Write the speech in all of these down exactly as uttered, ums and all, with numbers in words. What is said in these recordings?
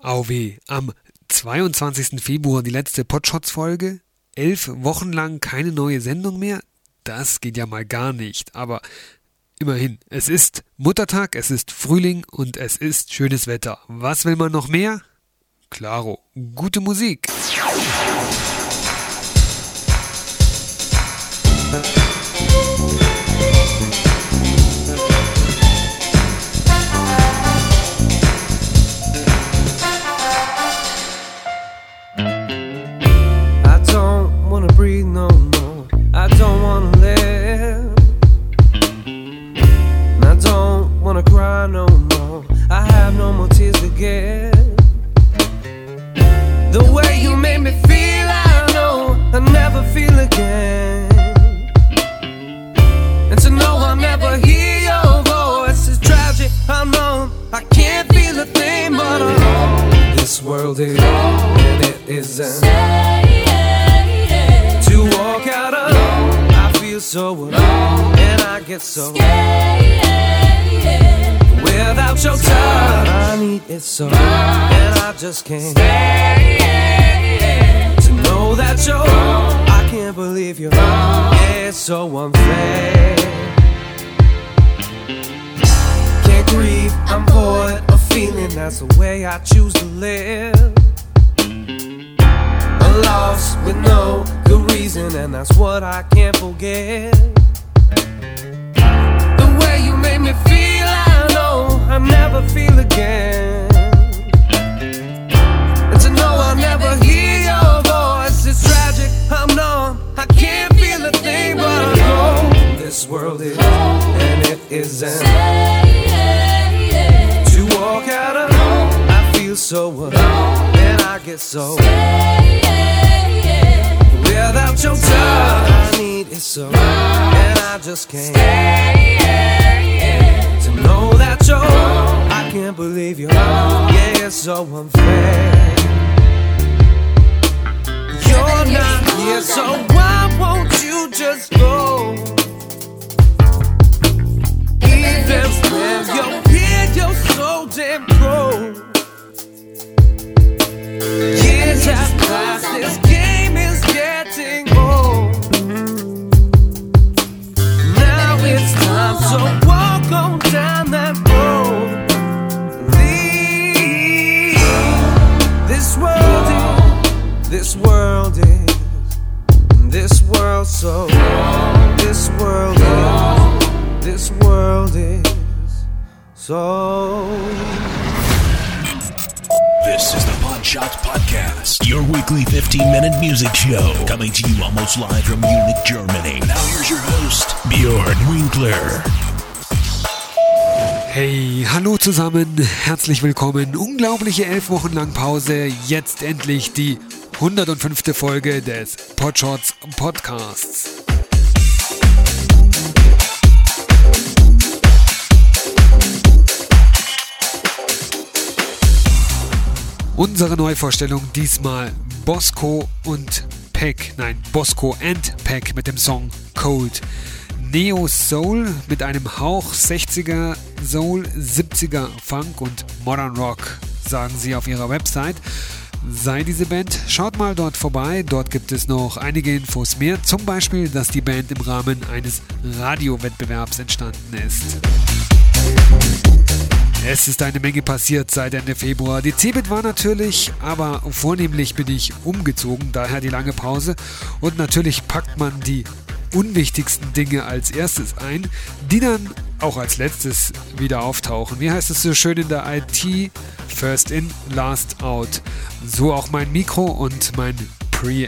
Auweh, am zweiundzwanzigsten Februar die letzte Podshots-Folge. Elf Wochen lang keine neue Sendung mehr? Das geht ja mal gar nicht. Aber immerhin, es ist Muttertag, es ist Frühling und es ist schönes Wetter. Was will man noch mehr? Klaro, gute Musik. Breathe no more, I don't wanna live. I don't wanna cry no more, I have no more tears to give. The way you made me feel, I know I'll never feel again. And to know I'll never hear your voice is tragic, I know I can't feel a thing, but I know this world is, and it isn't. To walk out alone, I feel so alone, and I get so scared. Without your touch, I need it so, and I just can't stand. To know that you're wrong, I can't believe you're wrong. Yeah, it's so unfair. Can't grieve, I'm void of feeling. That's the way I choose to live. Lost with no good reason, and that's what I can't forget. The way you made me feel, I know I'll never feel again. And to know I'll never hear your voice is tragic, I'm numb, I can't feel a thing, but I know this world is, and it isn't. To walk out alone, I feel so alone, and I get so without your touch, I need it so, and I just can't stand. To know that you're wrong, I can't believe you're wrong. Yeah, it's so unfair. You're not here, so why won't you just go? Even when you're here, you're so damn cold. Years have passed, this game is getting old. Now it's time to walk on down that road. Leave this world is, this world is, this world so, this world is, this world is so. This is the Podshots Podcast, your weekly fifteen-minute music show, coming to you almost live from Munich, Germany. Now here's your host, Björn Winkler. Hey, hallo zusammen, herzlich willkommen. Unglaubliche elf Wochen lang Pause, jetzt endlich die hundertfünfte Folge des Podshots Podcasts. Unsere Neuvorstellung diesmal Bosco und Peck, nein, Bosco and Peck mit dem Song Cold. Neo Soul mit einem Hauch sechziger Soul, siebziger Funk und Modern Rock, sagen sie auf ihrer Website. Sei diese Band, schaut mal dort vorbei, dort gibt es noch einige Infos mehr, zum Beispiel, dass die Band im Rahmen eines Radiowettbewerbs entstanden ist. Es ist eine Menge passiert seit Ende Februar. Die Cebit war natürlich, aber vornehmlich bin ich umgezogen, daher die lange Pause. Und natürlich packt man die unwichtigsten Dinge als erstes ein, die dann auch als letztes wieder auftauchen. Wie heißt es so schön in der I T? First in, last out. So auch mein Mikro und mein Preamp.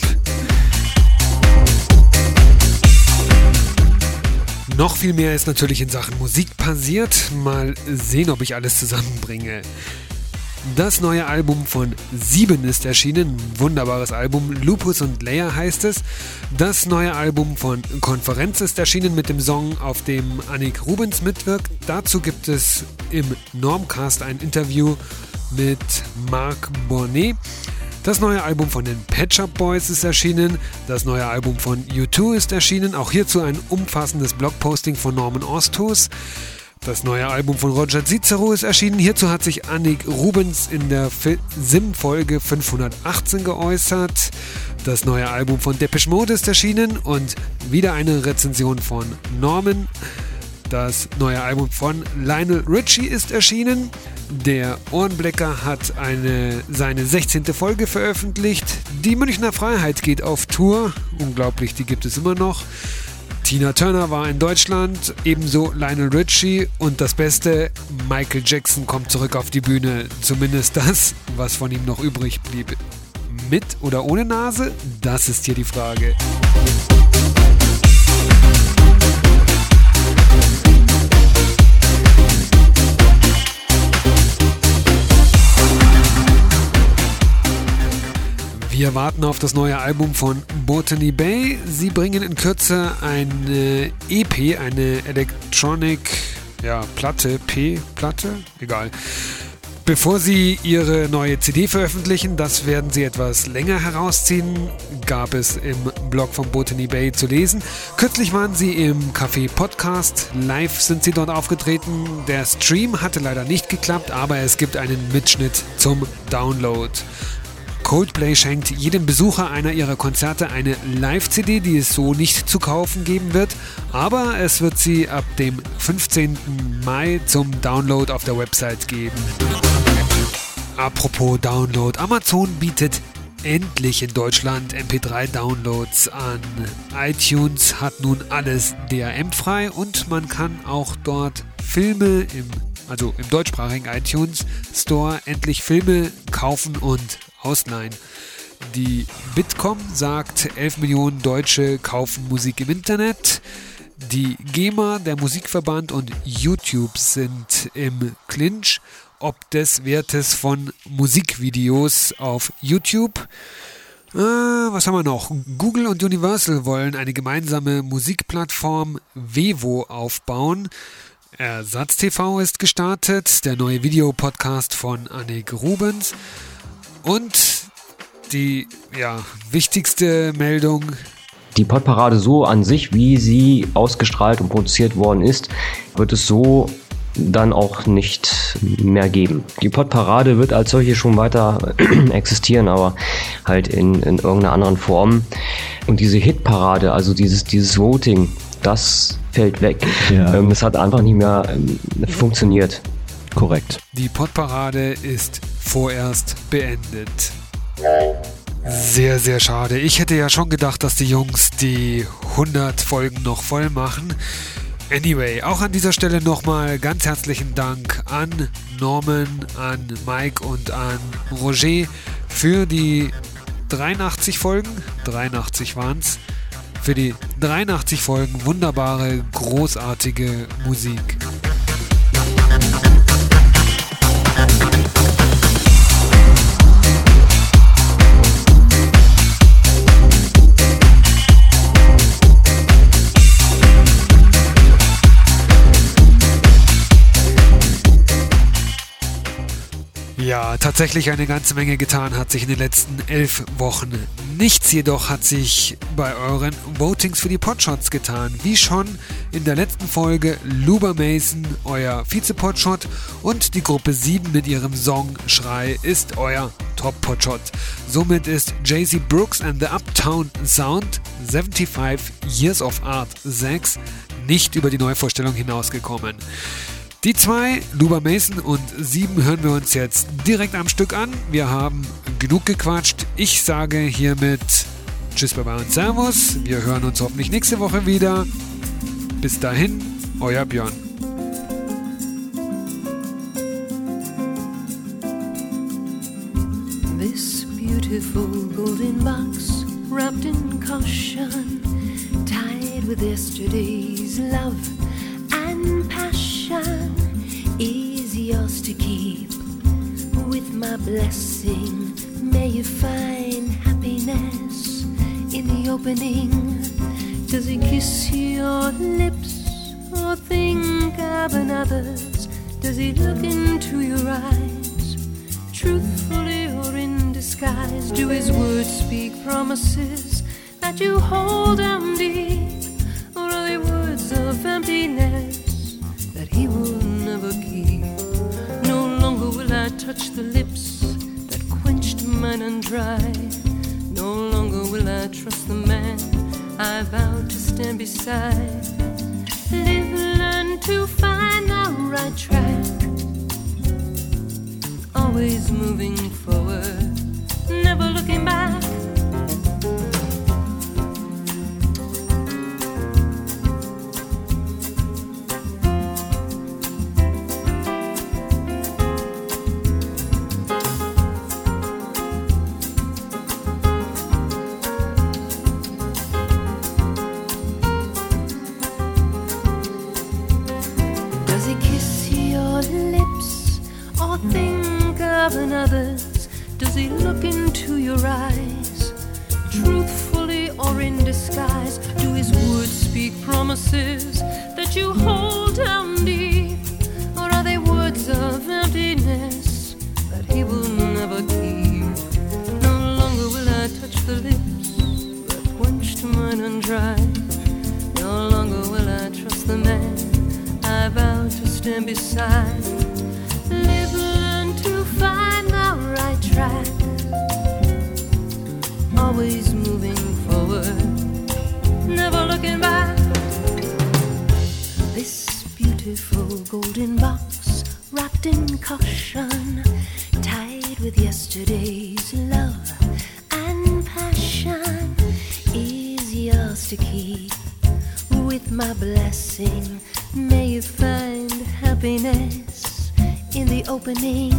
Noch viel mehr ist natürlich in Sachen Musik passiert. Mal sehen, ob ich alles zusammenbringe. Das neue Album von Sieben ist erschienen. Wunderbares Album. Lupus und Leia heißt es. Das neue Album von Konferenz ist erschienen mit dem Song, auf dem Annik Rubens mitwirkt. Dazu gibt es im Normcast ein Interview mit Marc Bonnet. Das neue Album von den Pet Shop Boys ist erschienen, das neue Album von U zwei ist erschienen, auch hierzu ein umfassendes Blogposting von Norman Osthus. Das neue Album von Roger Cicero ist erschienen. Hierzu hat sich Annick Rubens in der F- S I M-Folge fünfhundertachtzehn geäußert. Das neue Album von Depeche Mode ist erschienen und wieder eine Rezension von Norman. Das neue Album von Lionel Richie ist erschienen. Der Ohrenblecker hat eine, seine sechzehnte Folge veröffentlicht. Die Münchner Freiheit geht auf Tour. Unglaublich, die gibt es immer noch. Tina Turner war in Deutschland, ebenso Lionel Richie und das Beste, Michael Jackson kommt zurück auf die Bühne. Zumindest das, was von ihm noch übrig blieb. Mit oder ohne Nase? Das ist hier die Frage. Wir warten auf das neue Album von Botany Bay. Sie bringen in Kürze eine E P, eine Electronic, ja, Platte, P-Platte, egal. Bevor sie ihre neue C D veröffentlichen, das werden sie etwas länger herausziehen, gab es im Blog von Botany Bay zu lesen. Kürzlich waren sie im Café Podcast, live sind sie dort aufgetreten. Der Stream hatte leider nicht geklappt, aber es gibt einen Mitschnitt zum Download. Coldplay schenkt jedem Besucher einer ihrer Konzerte eine Live-C D, die es so nicht zu kaufen geben wird, aber es wird sie ab dem fünfzehnten Mai zum Download auf der Website geben. Apropos Download, Amazon bietet endlich in Deutschland M P drei Downloads an. iTunes hat nun alles D R M-frei und man kann auch dort Filme im, also im deutschsprachigen iTunes Store endlich Filme kaufen und ausleihen. Die Bitkom sagt, elf Millionen Deutsche kaufen Musik im Internet. Die GEMA, der Musikverband und YouTube sind im Clinch ob des Wertes von Musikvideos auf YouTube. Äh, was haben wir noch? Google und Universal wollen eine gemeinsame Musikplattform Vevo aufbauen. Ersatz-T V ist gestartet, der neue Videopodcast von Annick Rubens. Und die ja, wichtigste Meldung: Die Podparade so an sich, wie sie ausgestrahlt und produziert worden ist, wird es so dann auch nicht mehr geben. Die Podparade wird als solche schon weiter existieren, aber halt in, in irgendeiner anderen Form. Und diese Hitparade, also dieses, dieses Voting, das fällt weg. Ja. Ähm, das hat einfach nicht mehr ähm, funktioniert. Korrekt. Die Podparade ist vorerst beendet. Sehr, sehr schade. Ich hätte ja schon gedacht, dass die Jungs die hundert Folgen noch voll machen. Anyway, auch an dieser Stelle nochmal ganz herzlichen Dank an Norman, an Mike und an Roger für die dreiundachtzig Folgen. dreiundachtzig waren es. Für die dreiundachtzig Folgen wunderbare, großartige Musik. Ja, tatsächlich eine ganze Menge getan hat sich in den letzten elf Wochen. Nichts jedoch hat sich bei euren Votings für die Podshots getan. Wie schon in der letzten Folge Luba Mason, euer Vize-Podshot, und die Gruppe sieben mit ihrem Song Schrei ist euer Top-Podshot. Somit ist Jay Z Brooks and the Uptown Sound fünfundsiebzig Years of Art sechs nicht über die Neuvorstellung hinausgekommen. Die zwei, Luba Mason und sieben, hören wir uns jetzt direkt am Stück an. Wir haben genug gequatscht. Ich sage hiermit Tschüss, Baba und Servus. Wir hören uns hoffentlich nächste Woche wieder. Bis dahin, euer Björn. This beautiful golden box wrapped in caution, tied with yesterday's love and passion, is yours to keep with my blessing. May you find happiness in the opening. Does he kiss your lips or think of another's? Does he look into your eyes, truthfully or in disguise? Do his words speak promises that you hold down deep, or are they words of emptiness that he will never keep. No longer will I touch the lips that quenched mine and dry. No longer will I trust the man I vowed to stand beside. Live, learn to find the right track, always moving forward, never looking back. Others, does he look into your eyes, truthfully or in disguise? Do his words speak promises that you hold down deep, or are they words of emptiness that he will never keep? No longer will I touch the lips that quenched mine and dry. No longer will I trust the man I vowed to stand beside. Live, learn to find the right track, always moving forward, never looking back. This beautiful golden box, wrapped in caution, tied with yesterday's love and passion, is yours to keep. With my blessing, may you find happiness in the opening.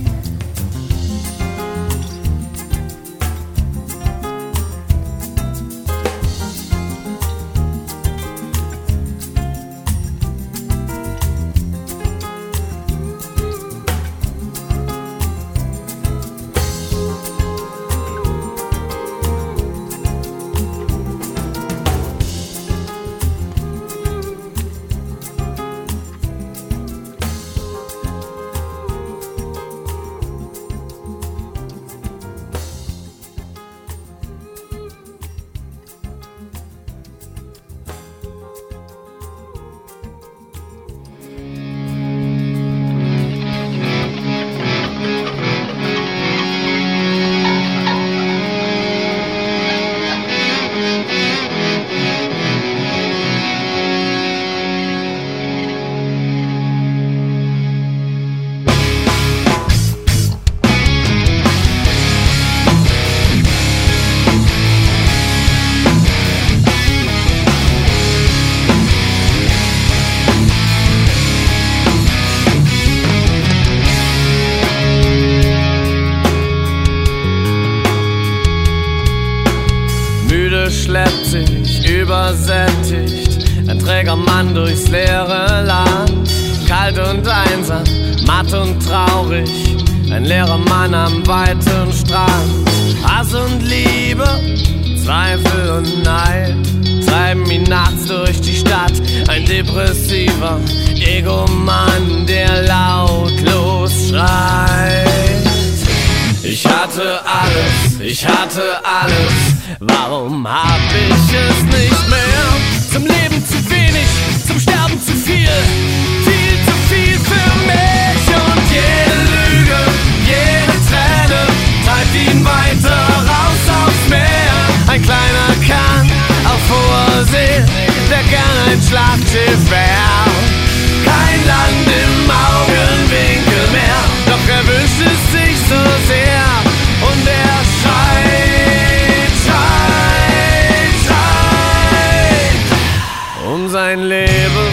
schleppt sich übersättigt ein träger Mann durchs leere Land. Kalt und einsam, matt und traurig, ein leerer Mann am weiten Strand. Hass und Liebe, Zweifel und Neid treiben ihn nachts durch die Stadt. Ein depressiver Egomann, der lautlos schreit. Ich hatte alles, ich hatte alles, warum hab ich es nicht mehr? Zum Leben zu wenig, zum Sterben zu viel, viel zu viel für mich. Und jede Lüge, jede Träne treibt ihn weiter raus aufs Meer. Ein kleiner Kahn auf hoher See, der gern ein Schlachtschiff wär. Kein Land im Augenwinkel mehr, doch er wünscht es sich so sehr. Und er schreit, schreit, schreit um sein Leben.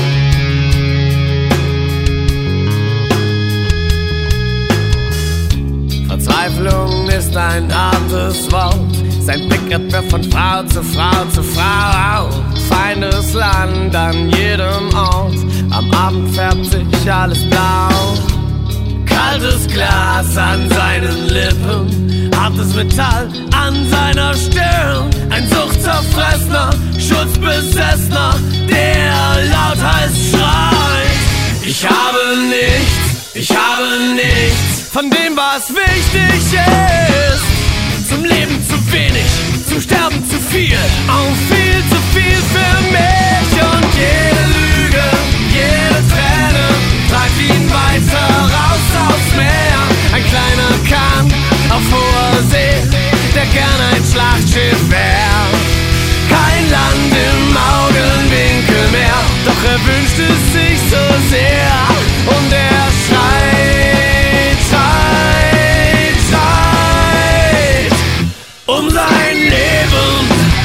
Verzweiflung ist ein hartes Wort. Sein Blick wird von Frau zu Frau zu Frau. Feindes Land an jedem Ort. Am Abend färbt sich alles blau. Kaltes Glas an seinen Lippen, hartes Metall an seiner Stirn. Ein Suchtzerfressener, Schutzbesessener, der lauthals schreit. Ich habe nichts, ich habe nichts von dem, was wichtig ist. Zum Leben zu wenig, zum Sterben zu viel, auch viel zu viel für mich. Und jede Lüge, jede Träne treibt ihn weiter raus aufs Meer. Ein kleiner Kahn auf hoher See, der gern ein Schlachtschiff wär. Kein Land im Augenwinkel mehr, doch er wünscht es sich so sehr. Und er schreit, schreit, schreit um sein Leben.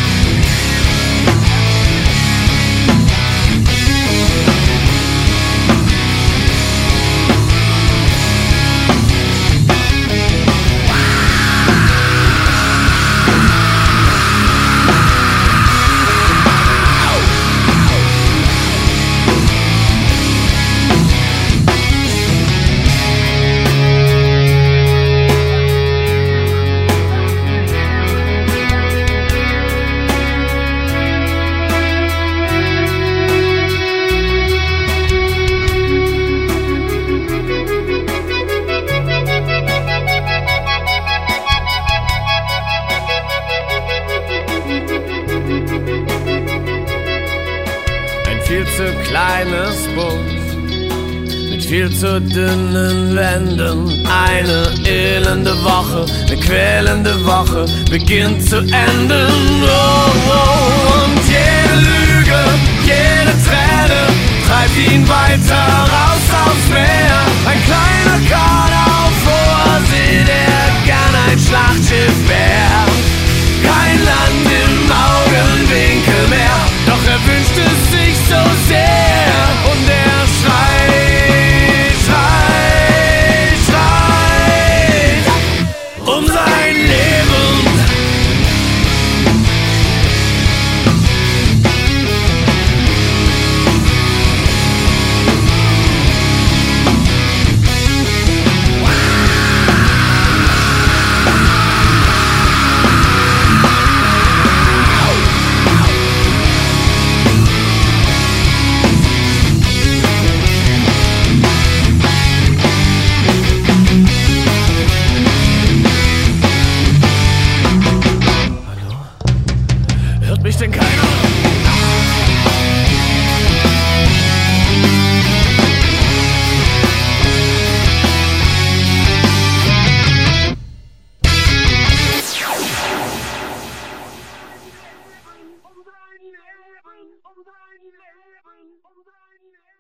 Kleines Boot mit viel zu dünnen Wänden. Eine elende Woche, eine quälende Woche beginnt zu enden. Oh, oh, und jede Lüge, jede Träne treibt ihn weiter raus aufs Meer. Ein kleiner Kahn auf hoher See, der gern ein Schlachtschiff wär. Kein Land im Augenwinkel mehr, doch er wünscht es sich so sehr. Und er schreit, schreit, schreit um sein Leben. Mich denn keiner? Um dein Leben, um dein Leben, um dein Leben.